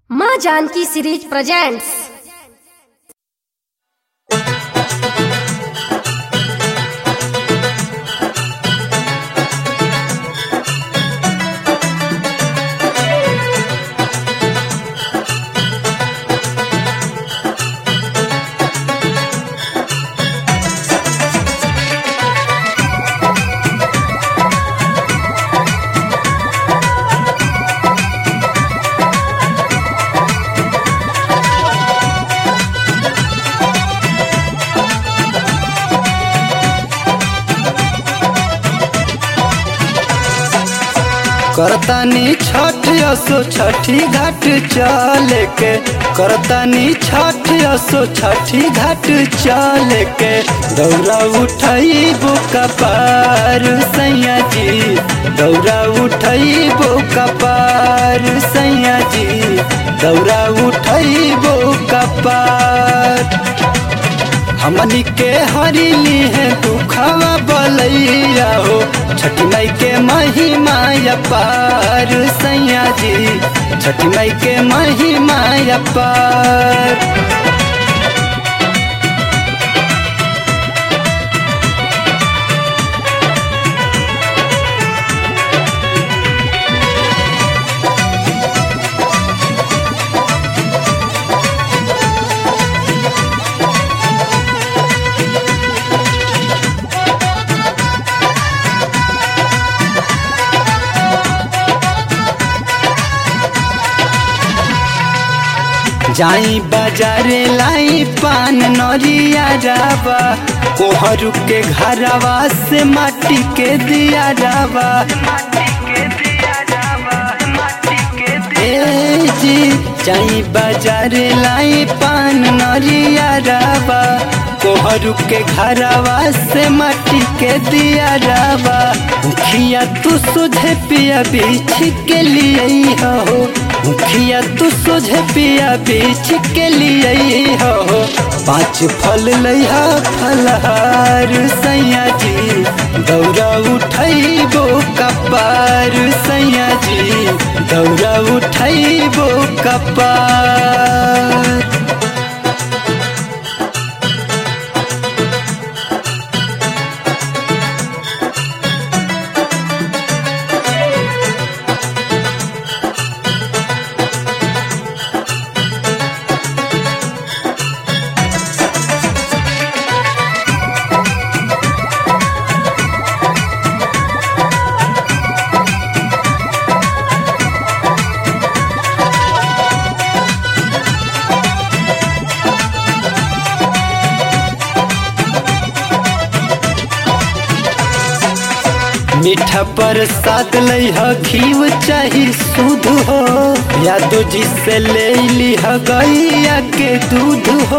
माँ Janaki series presents. करतानी छठ असो छठी घाट चले के, करतानी छठ असो छठी घाट चले के, दौरा उठैबो कपार सैया जी, दौरा उठैबो कपार सैया जी, दौरा उठैबो कपार। हमनी के हरिली है दुखवा बलैया हो, छठी माई के महिमा अपार सैया जी, छठी माई के महिमा अपार। जाई बाजारे लाई पान नरिया जावा, कोहरू के घरवा से माटी के दिया जावा। ए जी जाई बाजारे लाई पान नरिया जावा, कोहरू के घरवा से माटी के दिया जावा। मुखिया तू सुझे पिया बीछ के लिए हो, मुखिया तू सोझे पिया बीच के लिए हो। 5 फल लैहा फलहार सैया जी, दौरा उठैबो कपार सैया जी, दौरा उठैबो कपार। मीठा प्रसाद लैह घीव चाही शुद्ध हो, यादो जी से ले लिह गैया के दूध हो।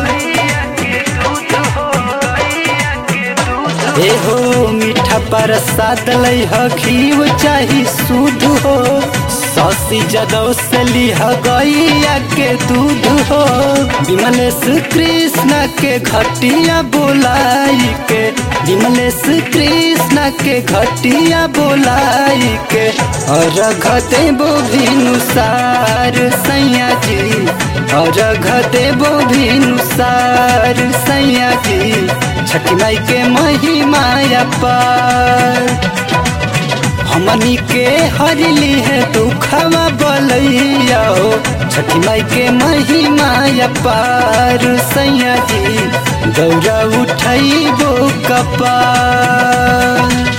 ए हो मीठा प्रसाद लैह घीव चाही शुद्ध हो, सौसी जदौ से लिह गैया के दूध हो। विमलेश कृष्ण के घटिया बोलाई के, विमलेश कृष्ण के घटिया बोलाई के, अर्घ देबो भिनुसार सैया जी, अर्घ देबो भिनुसार सैया जी, छठी माई के महिमा अपार। हमनी के हरिली है दुखवा बलैया हो, छठी माई के महिमा अपार सैया जी, दौरा उठैबो कपार।